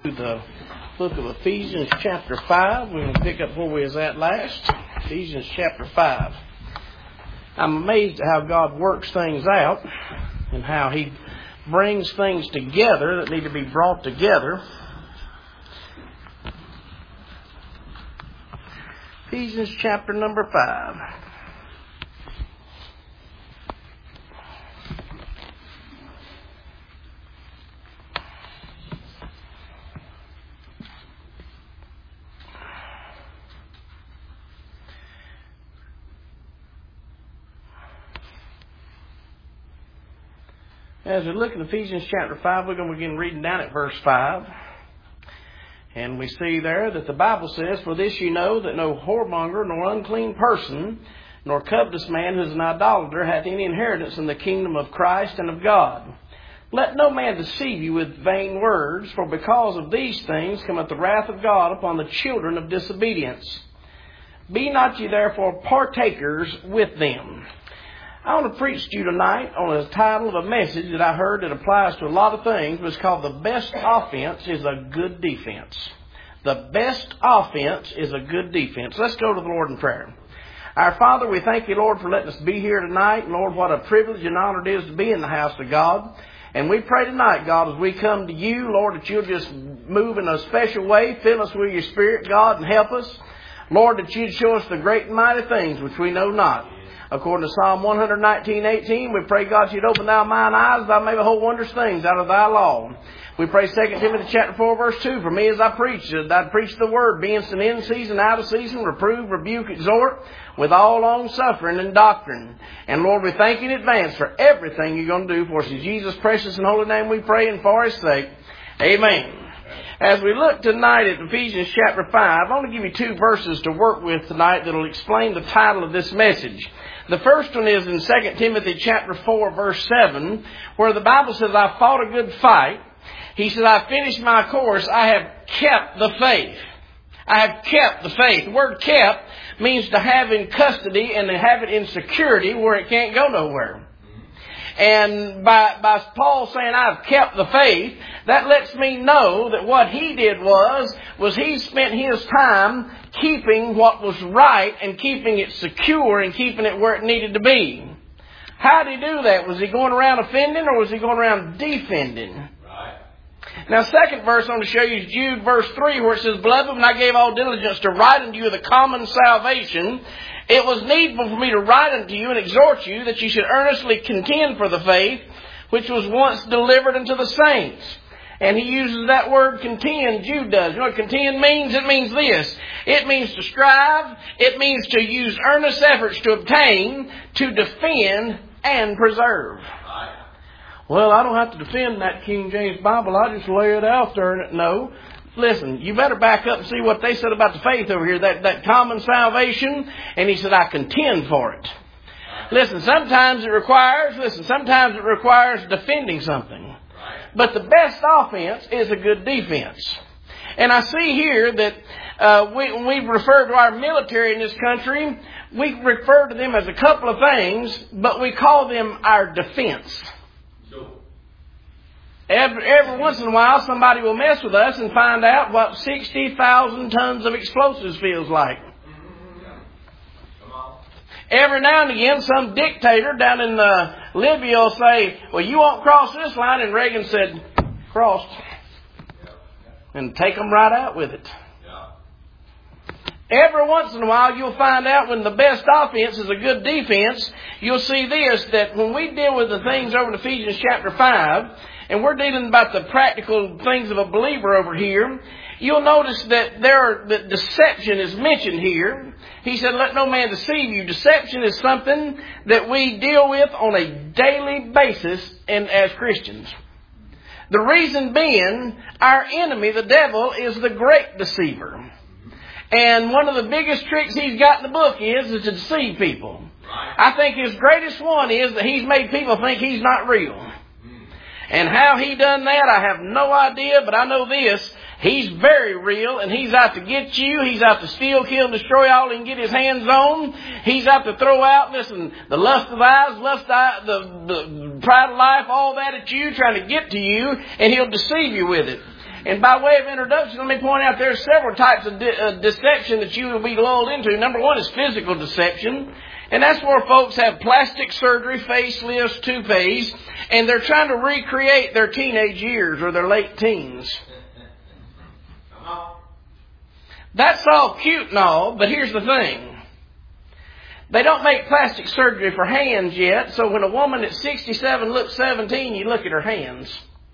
The book of Ephesians chapter 5. We're going to pick up where we was at last. Ephesians chapter 5. I'm amazed at how God works things out and how He brings things together that need to be brought together. Ephesians chapter number 5. As we look at Ephesians chapter 5, we're going to begin reading down at verse 5. And we see there that the Bible says, "For this you know, that no whoremonger, nor unclean person, nor covetous man who is an idolater, hath any inheritance in the kingdom of Christ and of God. Let no man deceive you with vain words, for because of these things cometh the wrath of God upon the children of disobedience. Be not ye therefore partakers with them." I want to preach to you tonight on the title of a message that I heard that applies to a lot of things, but it's called "The Best Offense is a Good Defense." The best offense is a good defense. Let's go to the Lord in prayer. Our Father, we thank you, Lord, for letting us be here tonight. Lord, what a privilege and honor it is to be in the house of God. And we pray tonight, God, as we come to you, Lord, that you'll just move in a special way. Fill us with your Spirit, God, and help us. Lord, that you'd show us the great and mighty things which we know not. According to Psalm 119:18, we pray, God, you'd open thou mine eyes, thou may behold wondrous things out of thy law. We pray 2 Timothy chapter 4, verse 2, "For me as I preach, I'd preach the word, being in season, out of season, reprove, rebuke, exhort, with all long suffering and doctrine." And Lord, we thank you in advance for everything you're going to do for us. In Jesus' precious and holy name we pray, and for his sake, amen. As we look tonight at Ephesians chapter 5, I want to give you two verses to work with tonight that will explain the title of this message. The first one is in 2 Timothy chapter 4, verse 7, where the Bible says, "I fought a good fight." He said, "I finished my course. I have kept the faith." I have kept the faith. The word kept means to have in custody and to have it in security where it can't go nowhere. And by Paul saying, "I've kept the faith," that lets me know that what he did was he spent his time keeping what was right and keeping it secure and keeping it where it needed to be. How did he do that? Was he going around offending, or was he going around defending? Right. Now, second verse I want to show you is Jude verse 3, where it says, "Beloved, when I gave all diligence to write unto you the common salvation, it was needful for me to write unto you and exhort you that you should earnestly contend for the faith which was once delivered unto the saints." And he uses that word contend, Jude does. You know what contend means? It means this. It means to strive. It means to use earnest efforts to obtain, to defend, and preserve. Well, I don't have to defend that King James Bible. I just lay it out there. No. Listen, you better back up and see what they said about the faith over here, that common salvation. And he said, "I contend for it." Listen, sometimes it requires defending something. But the best offense is a good defense. And I see here that when we refer to our military in this country, we refer to them as a couple of things, but we call them our defense. Every once in a while, somebody will mess with us and find out what 60,000 tons of explosives feels like. Every now and again, some dictator down in Libya will say, "Well, you won't cross this line," and Reagan said, "Crossed." And take them right out with it. Every once in a while, you'll find out when the best offense is a good defense. You'll see this, that when we deal with the things over in Ephesians chapter 5, and we're dealing about the practical things of a believer over here, you'll notice that that deception is mentioned here. He said, "Let no man deceive you." Deception is something that we deal with on a daily basis and as Christians. The reason being, our enemy, the devil, is the great deceiver. And one of the biggest tricks he's got in the book is to deceive people. I think his greatest one is that he's made people think he's not real. And how he done that, I have no idea, but I know this. He's very real, and he's out to get you. He's out to steal, kill, and destroy all he can get his hands on. He's out to throw out, listen, the lust of eyes, the pride of life, all that at you, trying to get to you, and he'll deceive you with it. And by way of introduction, let me point out there are several types of deception that you will be lulled into. Number one is physical deception. And that's where folks have plastic surgery, facelifts, toupees, and they're trying to recreate their teenage years or their late teens. That's all cute and all, but here's the thing. They don't make plastic surgery for hands yet, so when a woman at 67 looks 17, you look at her hands.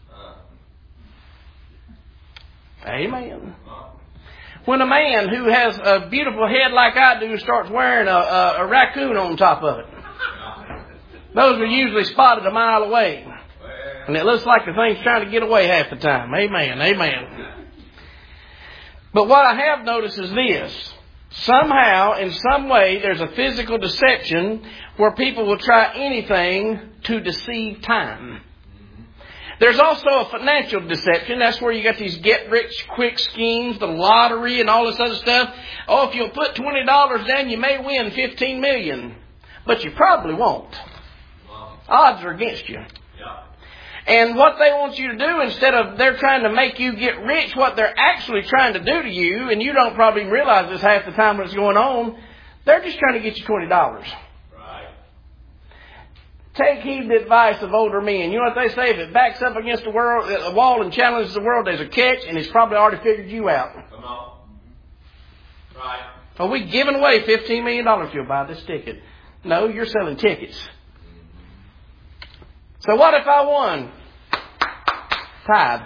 Amen. When a man who has a beautiful head like I do starts wearing a raccoon on top of it, those are usually spotted a mile away. And it looks like the thing's trying to get away half the time. Amen. Amen. But what I have noticed is this. Somehow, in some way, there's a physical deception where people will try anything to deceive time. There's also a financial deception. That's where you got these get-rich-quick schemes, the lottery and all this other stuff. Oh, if you'll put $20 down, you may win $15 million. But you probably won't. Odds are against you. And what they want you to do, instead of they're trying to make you get rich, what they're actually trying to do to you, and you don't probably realize this half the time when it's going on, they're just trying to get you $20. Right. Take heed the advice of older men. You know what they say? If it backs up against the wall and challenges the world, there's a catch, and it's probably already figured you out. Come on. Right. Are we giving away $15 million if you'll buy this ticket? No, you're selling tickets. So what if I won? Tithe.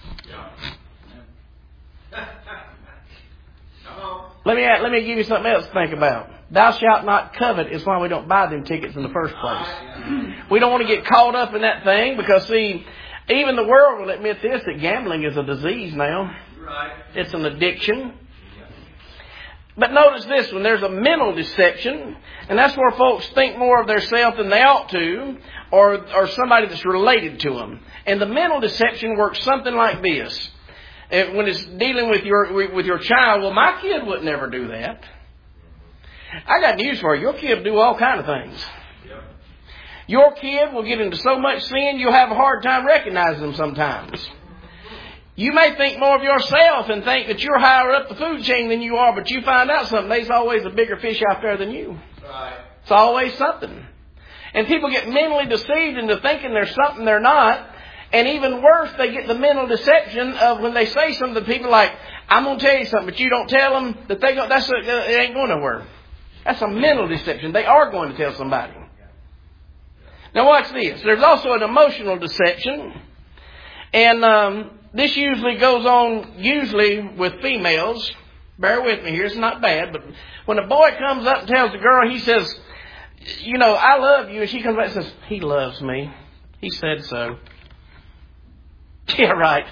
Let me give you something else to think about. Thou shalt not covet is why we don't buy them tickets in the first place. We don't want to get caught up in that thing because, see, even the world will admit this, that gambling is a disease now. It's an addiction. But notice this one, there's a mental deception, and that's where folks think more of themselves than they ought to, or somebody that's related to them. And the mental deception works something like this. When it's dealing with your child, well, my kid would never do that. I got news for you. Your kid will do all kinds of things. Your kid will get into so much sin, you'll have a hard time recognizing them sometimes. You may think more of yourself and think that you're higher up the food chain than you are, but you find out something. There's always a bigger fish out there than you. Right. It's always something. And people get mentally deceived into thinking there's something they're not. And even worse, they get the mental deception of when they say something to people like, I'm going to tell you something, but you don't tell them that it ain't going nowhere. That's a mental deception. They are going to tell somebody. Now watch this. There's also an emotional deception. And this usually goes on with females. Bear with me here. It's not bad. But when a boy comes up and tells a girl, he says, you know, I love you. And she comes back and says, he loves me. He said so. Yeah, right.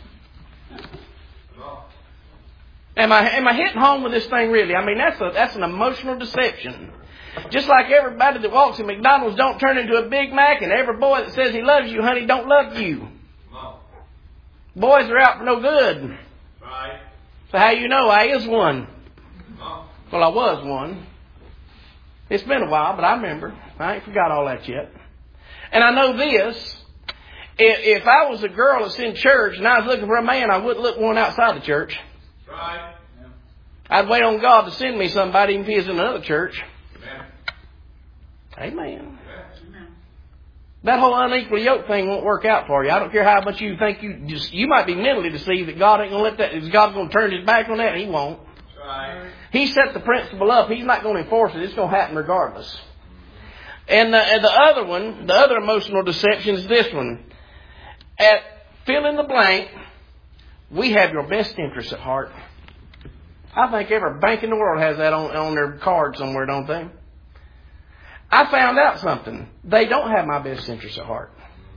Am I hitting home with this thing really? I mean, that's an emotional deception. Just like everybody that walks in McDonald's don't turn into a Big Mac, and every boy that says he loves you, honey, don't love you. Boys are out for no good. Right. So how you know I is one? Well, I was one. It's been a while, but I remember. I ain't forgot all that yet. And I know this. If I was a girl that's in church and I was looking for a man, I wouldn't look one outside the church. Right. I'd wait on God to send me somebody even if he was in another church. Amen. Amen. That whole unequal yoke thing won't work out for you. I don't care how much you think you might be mentally deceived that God ain't going to let that. Is God going to turn his back on that? He won't. Right. He set the principle up. He's not going to enforce it. It's going to happen regardless. And the other one, the other emotional deception is this one. At fill in the blank, we have your best interests at heart. I think every bank in the world has that on their card somewhere, don't they? I found out something. They don't have my best interests at heart.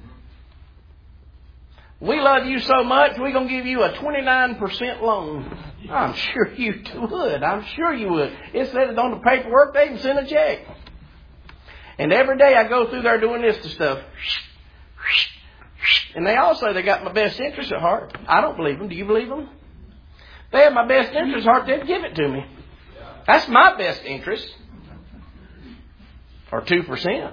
We love you so much, we're going to give you a 29% loan. I'm sure you would. I'm sure you would. It said it on the paperwork. They can send a check. And every day I go through there doing this to stuff. And they all say they got my best interest at heart. I don't believe them. Do you believe them? They have my best interest at heart. They'd give it to me. That's my best interest. Or 2%.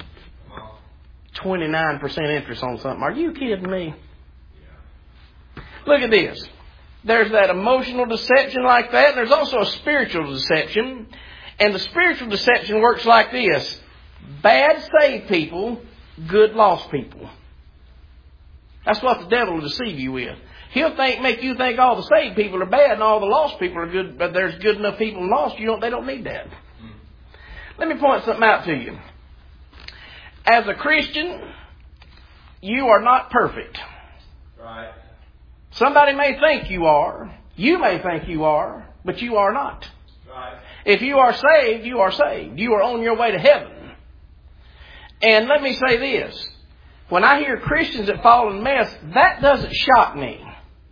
29% interest on something. Are you kidding me? Look at this. There's that emotional deception like that. And there's also a spiritual deception. And the spiritual deception works like this. Bad saved people, good lost people. That's what the devil will deceive you with. He'll make you think all the saved people are bad and all the lost people are good, but there's good enough people and lost. They don't need that. Let me point something out to you. As a Christian, you are not perfect. Right. Somebody may think you are. You may think you are, but you are not. Right. If you are saved, you are saved. You are on your way to heaven. And let me say this. When I hear Christians that fall in mess, that doesn't shock me.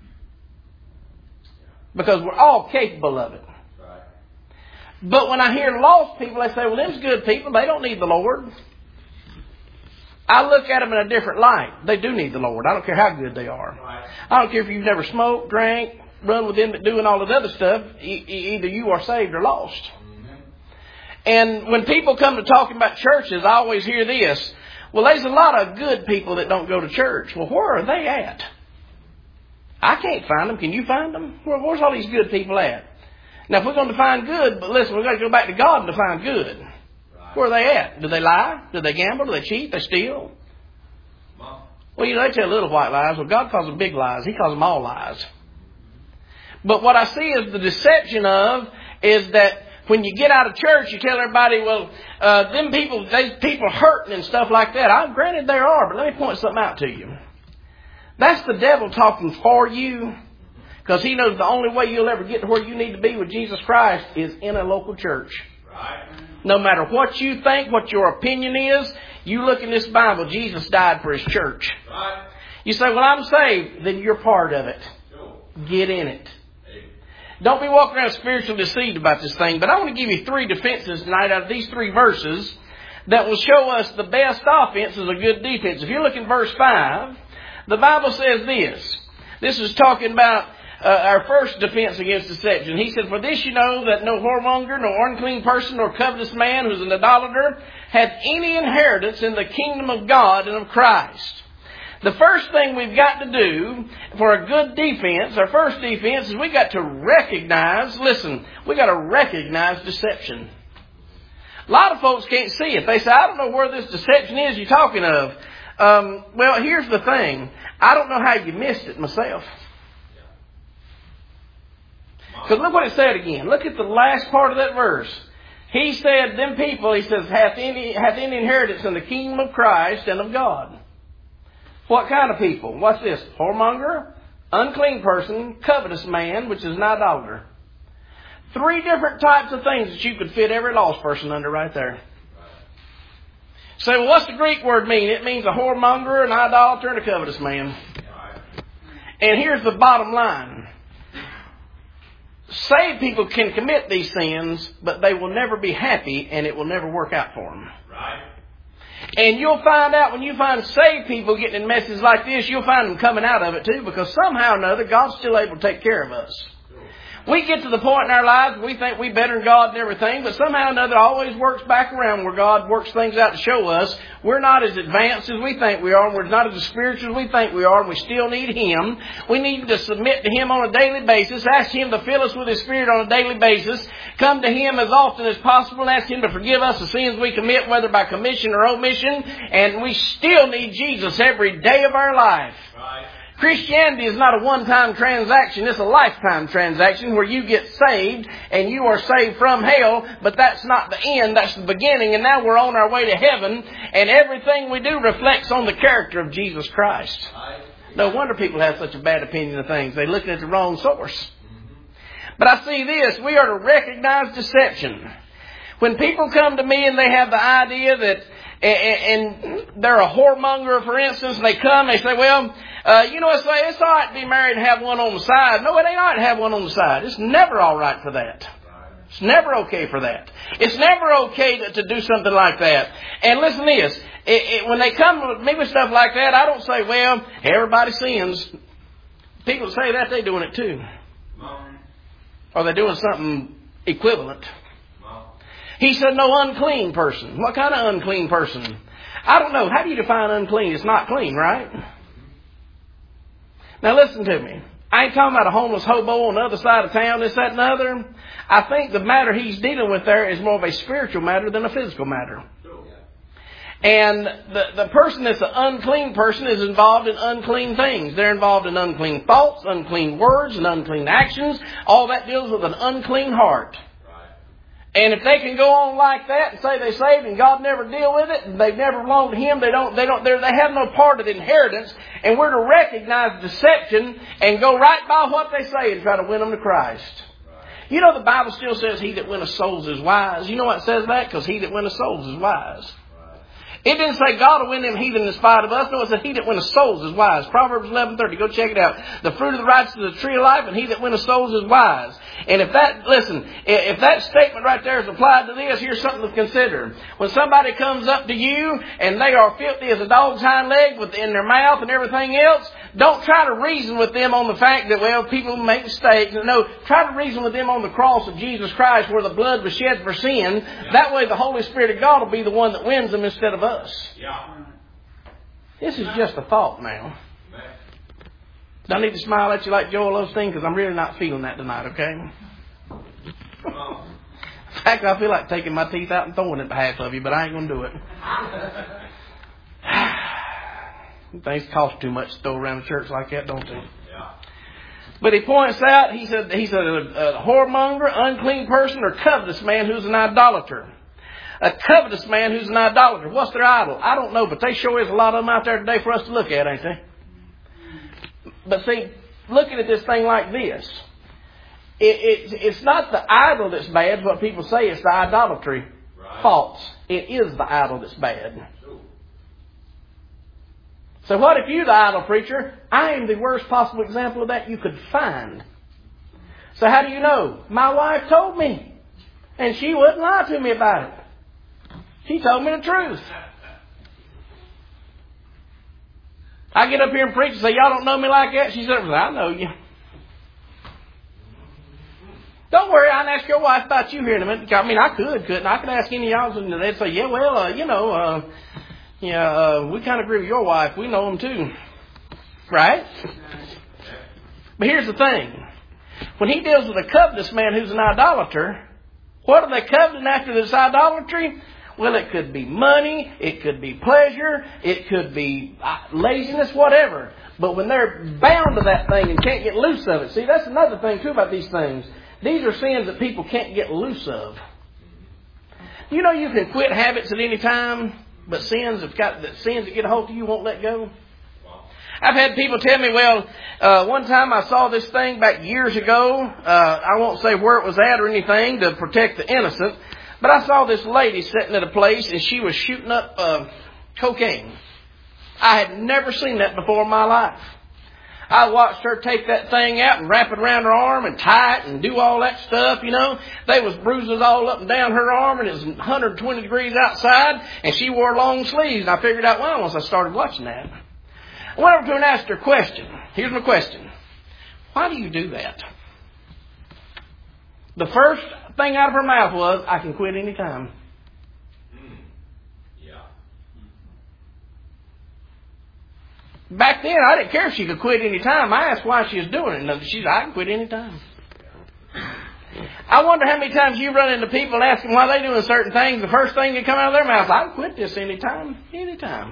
Because we're all capable of it. Right. But when I hear lost people, they say, well, them's good people. They don't need the Lord. I look at them in a different light. They do need the Lord. I don't care how good they are. Right. I don't care if you've never smoked, drank, run with them that doing all that other stuff. Either you are saved or lost. Mm-hmm. And when people come to talking about churches, I always hear this. Well, there's a lot of good people that don't go to church. Well, where are they at? I can't find them. Can you find them? Where's all these good people at? Now, if we're going to define good, but listen, we've got to go back to God and define good. Right. Where are they at? Do they lie? Do they gamble? Do they cheat? Do they steal? Well, Well, they tell little white lies. Well, God calls them big lies. He calls them all lies. But what I see is the deception is that when you get out of church, you tell everybody, well, these people hurting and stuff like that. Granted there are, but let me point something out to you. That's the devil talking for you, because he knows the only way you'll ever get to where you need to be with Jesus Christ is in a local church. right. No matter what you think, what your opinion is, you look in this Bible, Jesus died for His church. Right. You say, well, I'm saved. Then you're part of it. Sure. Get in it. Hey. Don't be walking around spiritually deceived about this thing. But I want to give you 3 defenses tonight out of these 3 verses that will show us the best offense is a good defense. If you look in verse 5, the Bible says this. This is talking about our first defense against deception. He said, for this you know that no whoremonger, nor unclean person, nor covetous man who is an idolater hath any inheritance in the kingdom of God and of Christ. The first thing we've got to do for a good defense, our first defense, is we've got to recognize, we've got to recognize deception. A lot of folks can't see it. They say, I don't know where this deception is you're talking of. Well, here's the thing. I don't know how you missed it myself. Because look what it said again. Look at the last part of that verse. He said, them people, he says, hath any inheritance in the kingdom of Christ and of God. What kind of people? What's this? Whoremonger, unclean person, covetous man, which is an idolater. 3 different types of things that you could fit every lost person under right there. Say, well, what's the Greek word mean? It means a whoremonger, an idolater, and a covetous man. And here's the bottom line. Saved people can commit these sins, but they will never be happy, and it will never work out for them. Right. And you'll find out when you find saved people getting in messes like this, you'll find them coming out of it too, because somehow or another, God's still able to take care of us. We get to the point in our lives where we think we're better than God and everything, but somehow or another it always works back around where God works things out to show us we're not as advanced as we think we are, and we're not as spiritual as we think we are, and we still need Him. We need to submit to Him on a daily basis, ask Him to fill us with His Spirit on a daily basis, come to Him as often as possible and ask Him to forgive us the sins we commit, whether by commission or omission, and we still need Jesus every day of our life. Right. Christianity is not a one-time transaction. It's a lifetime transaction where you get saved and you are saved from hell, but that's not the end. That's the beginning, and now we're on our way to heaven, and everything we do reflects on the character of Jesus Christ. No wonder people have such a bad opinion of things. They're looking at the wrong source. But I see this. We are to recognize deception. When people come to me and they have the idea that, and they're a whoremonger, for instance, and they come and they say, well, it's all right to be married and have one on the side. No, it ain't all right to have one on the side. It's never all right for that. It's never okay for that. It's never okay to do something like that. And listen to this. When they come to me with stuff like that, I don't say, well, everybody sins. People say that, they're doing it too. Or they're doing something equivalent. He said, no unclean person. What kind of unclean person? I don't know. How do you define unclean? It's not clean, right? Now listen to me. I ain't talking about a homeless hobo on the other side of town, this, that, and the other. I think the matter he's dealing with there is more of a spiritual matter than a physical matter. And the person that's an unclean person is involved in unclean things. They're involved in unclean thoughts, unclean words, and unclean actions. All that deals with an unclean heart. And if they can go on like that and say they're saved and God never deal with it and they've never belonged to Him, they have no part of the inheritance, and we're to recognize deception and go right by what they say and try to win them to Christ. You know the Bible still says he that winneth souls is wise. You know why it says that? Because he that winneth souls is wise. It didn't say God will win them heathen in spite of us. No, it said he that winneth souls is wise. Proverbs 11:30. Go check it out. The fruit of the righteous is the tree of life, and he that winneth souls is wise. And if that statement right there is applied to this, here's something to consider. When somebody comes up to you and they are filthy as a dog's hind leg in their mouth and everything else, don't try to reason with them on the fact that, well, people make mistakes. No, try to reason with them on the cross of Jesus Christ where the blood was shed for sin. That way the Holy Spirit of God will be the one that wins them instead of us. This is just a thought now. Do I need to smile at you like Joel Osteen? Because I'm really not feeling that tonight, okay? In fact, I feel like taking my teeth out and throwing it at half of you, but I ain't going to do it. Things cost too much to throw around the church like that, don't they? Yeah. But he points out, he said a whoremonger, unclean person, or covetous man who's an idolater. A covetous man who's an idolater. What's their idol? I don't know, but they sure is a lot of them out there today for us to look at, ain't they? But see, looking at this thing like this, it's not the idol that's bad, what people say, it's the idolatry. Right. False. It is the idol that's bad. So what if you're the idol preacher? I am the worst possible example of that you could find. So how do you know? My wife told me. And she wouldn't lie to me about it. She told me the truth. I get up here and preach and say, y'all don't know me like that? She said, I know you. Don't worry, I can ask your wife about you here in a minute. I mean, I couldn't. I could ask any of y'all and they'd say, yeah, well, we kind of agree with your wife. We know them too. Right? But here's the thing. When he deals with a covetous man who's an idolater, what are they coveting after this idolatry? Well, it could be money, it could be pleasure, it could be laziness, whatever. But when they're bound to that thing and can't get loose of it, see, that's another thing too about these things. These are sins that people can't get loose of. You know you can quit habits at any time, but sins that get a hold of you won't let go. I've had people tell me, one time I saw this thing back years ago. I won't say where it was at or anything to protect the innocent. But I saw this lady sitting at a place and she was shooting up cocaine. I had never seen that before in my life. I watched her take that thing out and wrap it around her arm and tie it and do all that stuff, you know. There was bruises all up and down her arm and it was 120 degrees outside and she wore long sleeves. And I figured out why once I started watching that. I went over to her and asked her a question. Here's my question. Why do you do that? The first thing out of her mouth was, I can quit any time. Yeah. Back then, I didn't care if she could quit any time. I asked why she was doing it. And she said, I can quit any time. I wonder how many times you run into people and ask them why they're doing certain things. The first thing that come out of their mouth, I can quit this anytime. Anytime.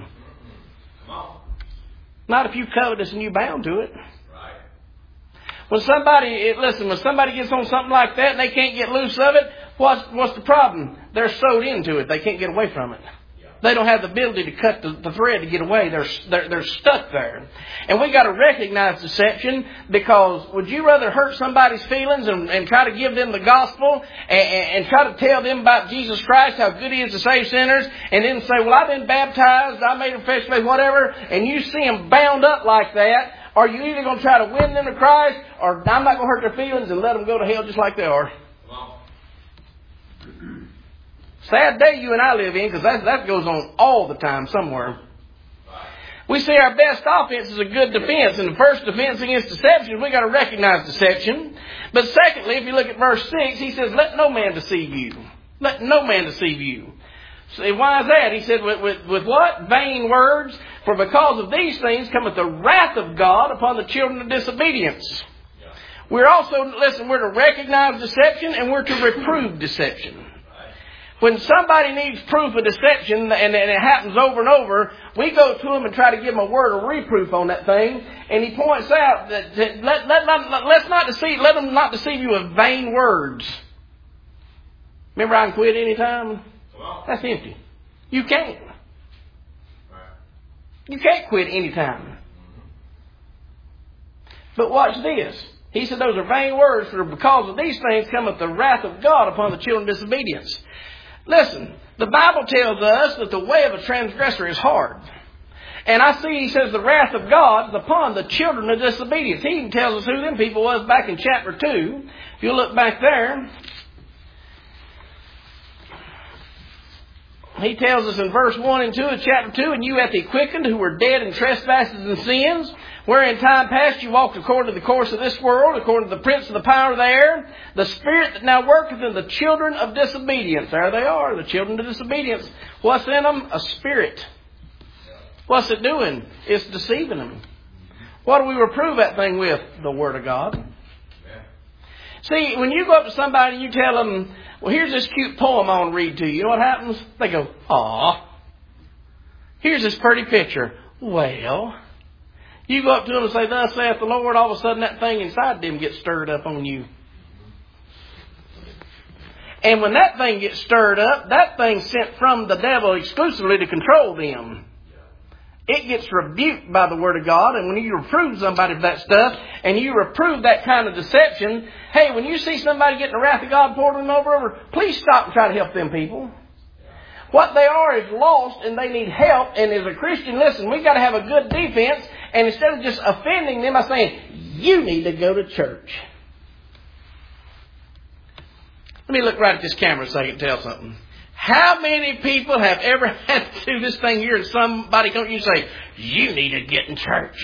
Not if you covetous and you bound to it. When somebody gets on something like that and they can't get loose of it, what's the problem? They're sewed into it. They can't get away from it. They don't have the ability to cut the thread to get away. They're stuck there. And we got to recognize deception, because would you rather hurt somebody's feelings and try to give them the gospel and try to tell them about Jesus Christ, how good He is to save sinners, and then say, well, I've been baptized, I made a confession of faith, whatever, and you see them bound up like that? Are you either going to try to win them to Christ, or I'm not going to hurt their feelings and let them go to hell just like they are? Sad day you and I live in, because that goes on all the time somewhere. We say our best offense is a good defense. And the first defense against deception, we got to recognize deception. But secondly, if you look at verse 6, he says, let no man deceive you. Let no man deceive you. See, why is that? He said, with what? Vain words. For because of these things cometh the wrath of God upon the children of disobedience. Yeah. We're also, listen, we're to recognize deception and we're to reprove deception. When somebody needs proof of deception and it happens over and over, we go to them and try to give them a word of reproof on that thing. And he points out that let them not deceive you with vain words. Remember, I can quit anytime? That's empty. You can't. You can't quit anytime. But watch this. He said those are vain words, for because of these things cometh the wrath of God upon the children of disobedience. Listen, the Bible tells us that the way of a transgressor is hard. And I see he says the wrath of God is upon the children of disobedience. He even tells us who them people was back in chapter 2. If you look back there, he tells us in verse 1 and 2 of chapter 2, and you hath he quickened who were dead in trespasses and sins, where in time past you walked according to the course of this world, according to the prince of the power of the air, the spirit that now worketh in the children of disobedience. There they are, the children of disobedience. What's in them? A spirit. What's it doing? It's deceiving them. What do we reprove that thing with? The Word of God. See, when you go up to somebody and you tell them, well, here's this cute poem I want to read to you. You know what happens? They go, aw. Here's this pretty picture. Well, you go up to them and say, thus saith the Lord. All of a sudden that thing inside them gets stirred up on you. And when that thing gets stirred up, that thing's sent from the devil exclusively to control them. It gets rebuked by the Word of God. And when you reprove somebody of that stuff, and you reprove that kind of deception, hey, when you see somebody getting the wrath of God poured on them over, please stop and try to help them people. What they are is lost and they need help. And as a Christian, listen, we've got to have a good defense. And instead of just offending them by saying, you need to go to church. Let me look right at this camera so I can tell something. How many people have ever had to do this thing here and somebody comes to you and say, you need to get in church?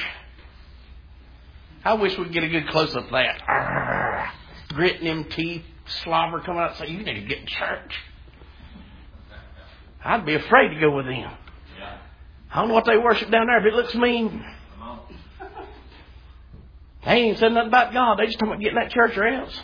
I wish we could get a good close-up of that. Gritting them teeth, slobber coming out and say, you need to get in church. I'd be afraid to go with them. I don't know what they worship down there if it looks mean. They ain't said nothing about God. They just talking about getting that church or else.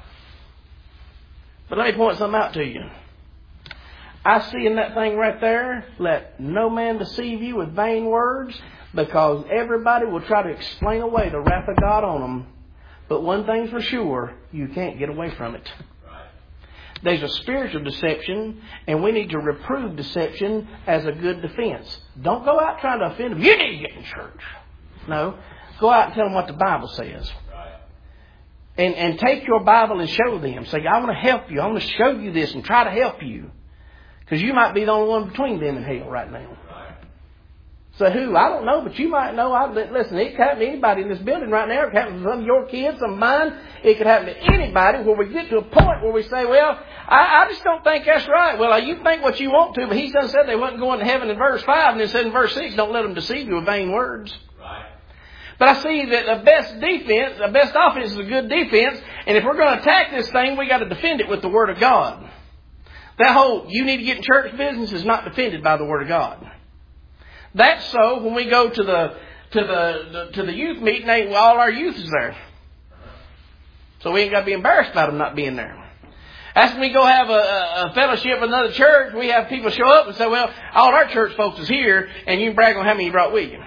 But let me point something out to you. I see in that thing right there, let no man deceive you with vain words, because everybody will try to explain away the wrath of God on them. But one thing's for sure, you can't get away from it. Right. There's a spiritual deception, and we need to reprove deception as a good defense. Don't go out trying to offend them. You need to get in church. No. Go out and tell them what the Bible says. Right. And take your Bible and show them. Say, I want to help you. I want to show you this and try to help you. Because you might be the only one between them and hell right now. Right. So who? I don't know, but you might know. Listen, it could happen to anybody in this building right now. It could happen to some of your kids, some of mine. It could happen to anybody where we get to a point where we say, well, I just don't think that's right. Well, you think what you want to, but he done said they wasn't going to heaven in verse 5, and then said in verse 6, don't let them deceive you with vain words. Right. But I see that the best offense is a good defense, and if we're going to attack this thing, we got to defend it with the Word of God. That whole you need to get in church business is not defended by the Word of God. That's so when we go to the youth meeting, all our youth is there. So we ain't got to be embarrassed about them not being there. That's when we go have a fellowship with another church, we have people show up and say, well, all our church folks is here, and you can brag on how many you brought with you.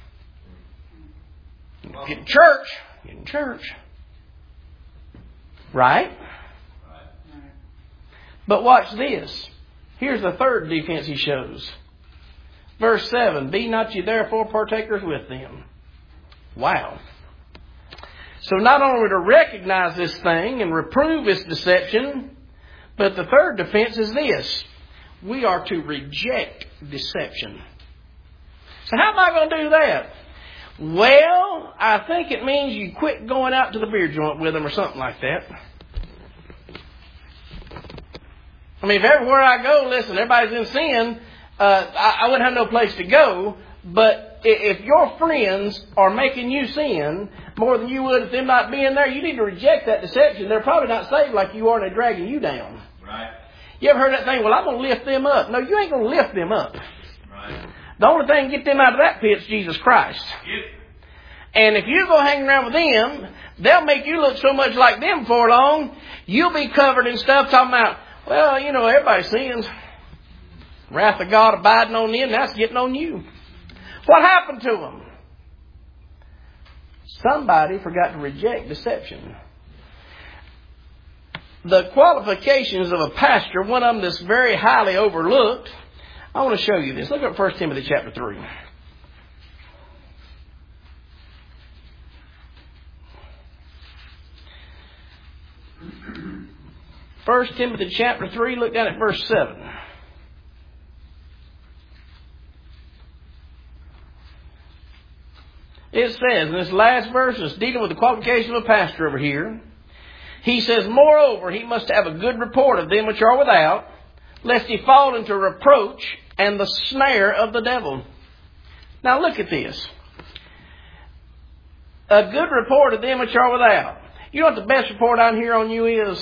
Get in church. Get in church. Right? But watch this. Here's the third defense he shows. Verse 7, be not ye therefore partakers with them. Wow. So not only to recognize this thing and reprove its deception, but the third defense is this. We are to reject deception. So how am I going to do that? Well, I think it means you quit going out to the beer joint with them or something like that. I mean, if everywhere I go, listen, everybody's in sin, I wouldn't have no place to go. But if your friends are making you sin more than you would if them not being there, you need to reject that deception. They're probably not saved like you are, and they're dragging you down. Right. You ever heard that thing, well, I'm going to lift them up. No, you ain't going to lift them up. Right. The only thing to get them out of that pit is Jesus Christ. Yep. And if you go hang around with them, they'll make you look so much like them before long, you'll be covered in stuff talking about, well, you know, everybody sins. Wrath of God abiding on them, that's getting on you. What happened to them? Somebody forgot to reject deception. The qualifications of a pastor, one of them that's very highly overlooked. I want to show you this. Look at 1 Timothy chapter 3. 1 Timothy chapter 3, look down at verse 7. It says, in this last verse, it's dealing with the qualification of a pastor over here. He says, moreover, he must have a good report of them which are without, lest he fall into reproach and the snare of the devil. Now look at this. A good report of them which are without. You know what the best report I hear on you is?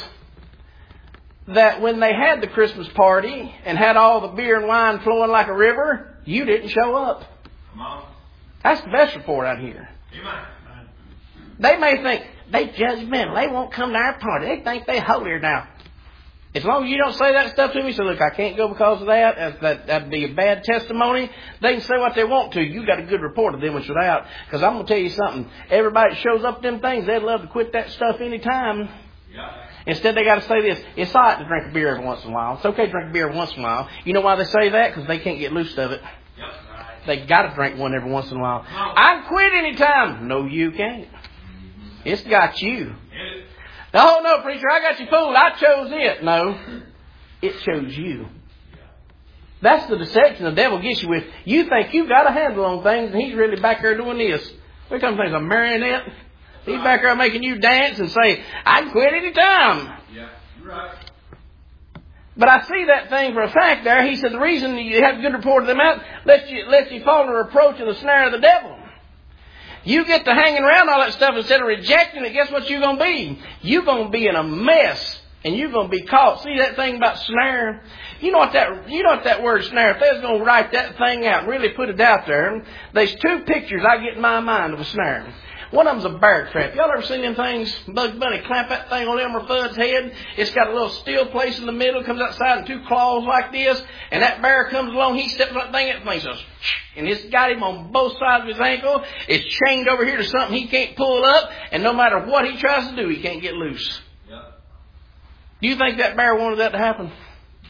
That when they had the Christmas party and had all the beer and wine flowing like a river, you didn't show up. Come on. That's the best report out here. Amen. They may think they judgmental. They won't come to our party. They think they're holier now. As long as you don't say that stuff to me, so look, I can't go because of that. That'd be a bad testimony. They can say what they want to. You got a good report of them which without. Because I'm going to tell you something. Everybody that shows up to them things, they'd love to quit that stuff anytime. Yeah. Instead, they got to say this. It's all right to drink a beer every once in a while. It's okay to drink a beer every once in a while. You know why they say that? Because they can't get loose of it. Yep. Right. They got to drink one every once in a while. I can quit anytime. No, you can't. It's got you. Oh, no, preacher, I got you fooled. I chose it. No, it chose you. That's the deception the devil gets you with. You think you've got a handle on things, and he's really back there doing this. Here comes things, a marionette. He's back there making you dance and say, I can quit any time. Yeah, you're right. But I see that thing for a fact there. He said the reason you have a good report of them out, lest you fall into reproach and the snare of the devil. You get to hanging around all that stuff instead of rejecting it, guess what you're going to be? You're going to be in a mess. And you're going to be caught. See that thing about snare? You know what that word snare, if they was going to write that thing out and really put it out there, there's two pictures I get in my mind of a snare. One of them's a bear trap. Y'all ever seen them things? Bugs Bunny clamp that thing on Elmer Fudd's head. It's got a little steel place in the middle, comes outside and two claws like this. And that bear comes along, he steps on that thing, and says, and it's got him on both sides of his ankle. It's chained over here to something he can't pull up. And no matter what he tries to do, he can't get loose. Yep. Do you think that bear wanted that to happen? No.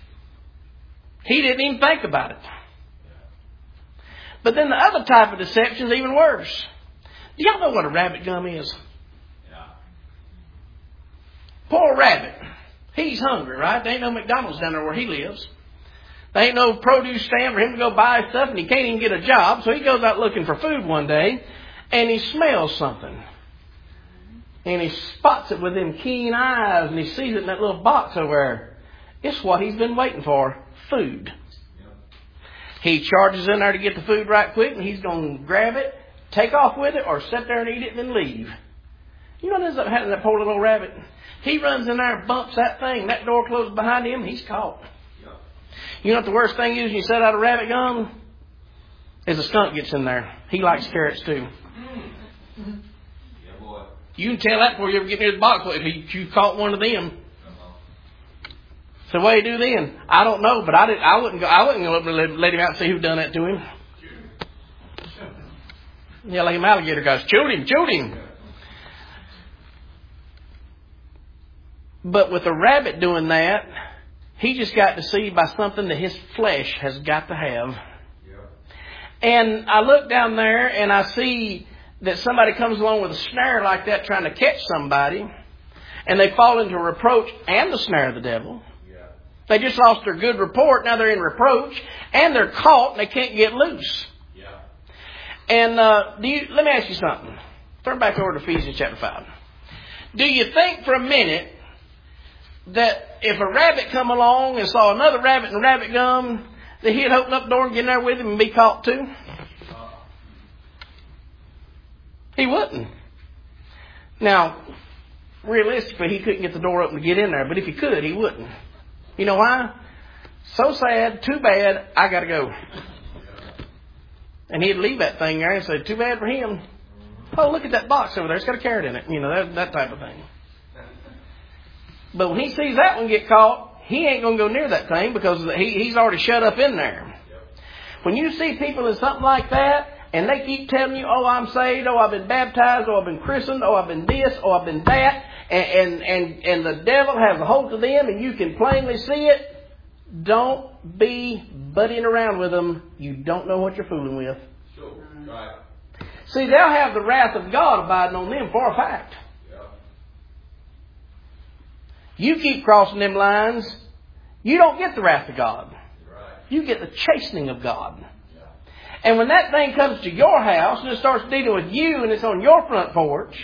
He didn't even think about it. But then the other type of deception is even worse. Do y'all know what a rabbit gum is? Yeah. Poor rabbit. He's hungry, right? There ain't no McDonald's down there where he lives. There ain't no produce stand for him to go buy stuff, and he can't even get a job. So he goes out looking for food one day, and he smells something. And he spots it with them keen eyes, and he sees it in that little box over there. It's what he's been waiting for, food. Yep. He charges in there to get the food right quick, and he's going to grab it, take off with it, or sit there and eat it and then leave. You know what ends up happening to that poor little rabbit? He runs in there and bumps that thing. That door closes behind him. He's caught. Yep. You know what the worst thing is when you set out a rabbit gum? Is a skunk gets in there. He likes carrots too. Yeah, boy. You can tell that before you ever get near the box if you caught one of them. So what do you do then? I don't know, but I wouldn't go let him out and see who done that to him. Yeah, like an alligator goes, shoot him. But with a rabbit doing that, he just got deceived by something that his flesh has got to have. Yep. And I look down there and I see that somebody comes along with a snare like that trying to catch somebody, and they fall into reproach and the snare of the devil. Yeah. They just lost their good report, now they're in reproach, and they're caught and they can't get loose. Yeah. And let me ask you something. Turn back over to Ephesians chapter 5. Do you think for a minute that if a rabbit come along and saw another rabbit in rabbit gum, that he'd open up the door and get in there with him and be caught too? He wouldn't. Now, realistically, he couldn't get the door open to get in there, but if he could, he wouldn't. You know why? So sad, too bad, I got to go. And he'd leave that thing there and say, too bad for him. Oh, look at that box over there. It's got a carrot in it. You know, that type of thing. But when he sees that one get caught, he ain't going to go near that thing because he's already shut up in there. When you see people in something like that, and they keep telling you, oh, I'm saved, oh, I've been baptized, oh, I've been christened, oh, I've been this, oh, I've been that, and the devil has a hold of them, and you can plainly see it, don't be buddying around with them. You don't know what you're fooling with. Sure. Right. See, they'll have the wrath of God abiding on them for a fact. Yeah. You keep crossing them lines, you don't get the wrath of God. Right. You get the chastening of God. And when that thing comes to your house and it starts dealing with you and it's on your front porch,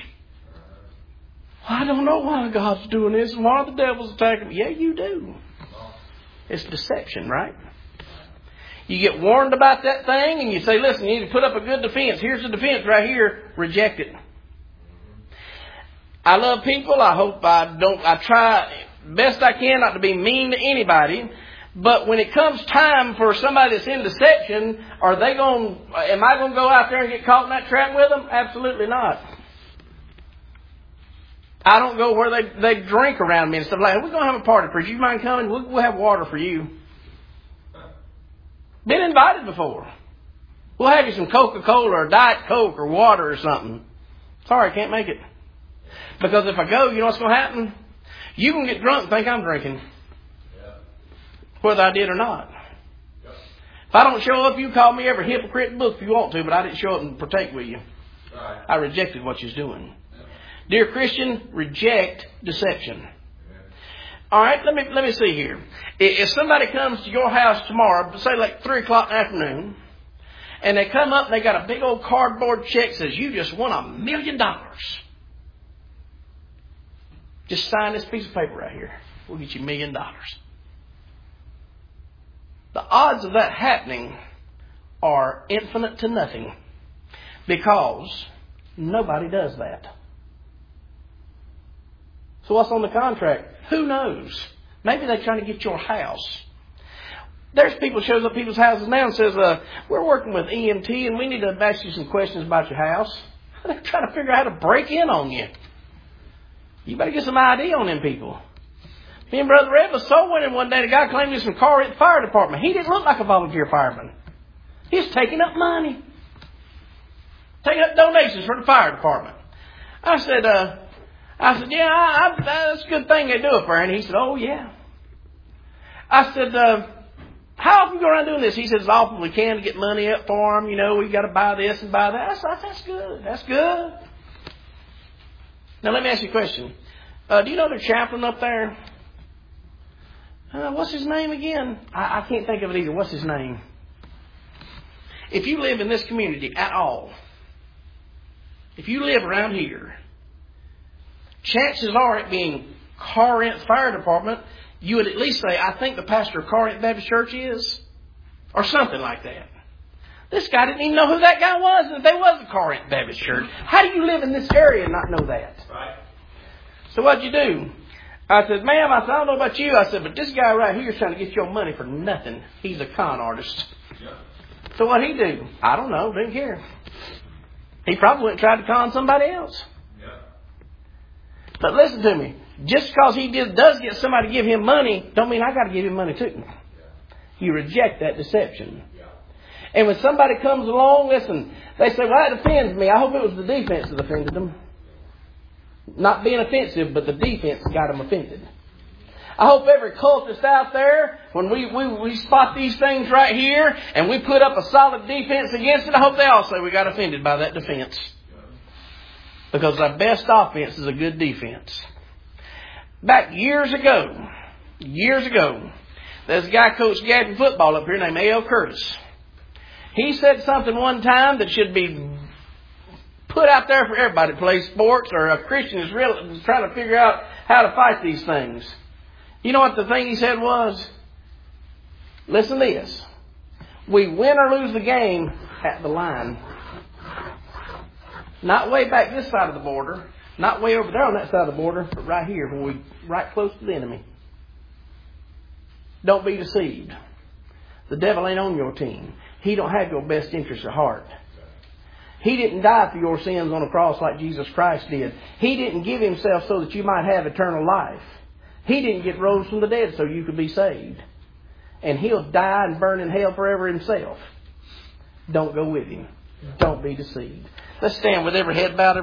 I don't know why God's doing this and why the devil's attacking me. Yeah, you do. It's deception, right? You get warned about that thing and you say, listen, you need to put up a good defense. Here's the defense right here. Reject it. I love people. I try best I can not to be mean to anybody. But when it comes time for somebody that's in deception, am I going to go out there and get caught in that trap with them? Absolutely not. I don't go where they drink around me and stuff like that. We're going to have a party, preacher. You mind coming? We'll have water for you. Been invited before. We'll have you some Coca-Cola or Diet Coke or water or something. Sorry, I can't make it. Because if I go, you know what's going to happen? You can get drunk and think I'm drinking. Whether I did or not. Yep. If I don't show up, you call me every hypocrite book if you want to, but I didn't show up and partake with you. Right. I rejected what you're doing. Yep. Dear Christian, reject deception. Yep. All right, let me see here. If somebody comes to your house tomorrow, say like 3 o'clock in the afternoon, and they come up and they got a big old cardboard check that says you just won $1 million. Just sign this piece of paper right here. We'll get you $1 million. The odds of that happening are infinite to nothing because nobody does that. So what's on the contract? Who knows? Maybe they're trying to get your house. There's people shows up at people's houses now and says, we're working with EMT and we need to ask you some questions about your house. They're trying to figure out how to break in on you. You better get some ID on them people. Me and Brother Red was soul winning one day. The guy claimed he was from Corinth Fire Department. He didn't look like a volunteer fireman. He was taking up money. Taking up donations for the fire department. I said, yeah, that's a good thing they do it for. And he said, oh, yeah. I said, how often you go around doing this? He said, as often as we can to get money up for them. You know, we've got to buy this and buy that. I said, that's good. That's good. Now, let me ask you a question. Do you know their chaplain up there? What's his name again? I can't think of it either. What's his name? If you live in this community at all, if you live around here, chances are it being Corinth Fire Department, you would at least say, I think the pastor of Corinth Baptist Church is, or something like that. This guy didn't even know who that guy was, and if they was the Corinth Baptist Church. How do you live in this area and not know that? Right. So what'd you do? I said, ma'am, I don't know about you. I said, but this guy right here is trying to get your money for nothing. He's a con artist. Yep. So what'd he do? I don't know. Didn't care. He probably went and tried to con somebody else. Yep. But listen to me. Just because he does get somebody to give him money, don't mean I got to give him money too. Yep. You reject that deception. Yep. And when somebody comes along, listen, they say, well, that offends me. I hope it was the defense that offended them. Not being offensive, but the defense got them offended. I hope every cultist out there, when we spot these things right here and we put up a solid defense against it, I hope they all say we got offended by that defense. Because our best offense is a good defense. Back years ago, there's a guy coached Gadsden football up here named A.L. Curtis. He said something one time that should be put out there for everybody that plays sports or a Christian is trying to figure out how to fight these things. You know what the thing he said was? Listen to this. We win or lose the game at the line. Not way back this side of the border. Not way over there on that side of the border, but right here, right close to the enemy. Don't be deceived. The devil ain't on your team. He don't have your best interest at heart. He didn't die for your sins on a cross like Jesus Christ did. He didn't give Himself so that you might have eternal life. He didn't get rose from the dead so you could be saved. And He'll die and burn in hell forever Himself. Don't go with Him. Don't be deceived. Let's stand with every head bowed.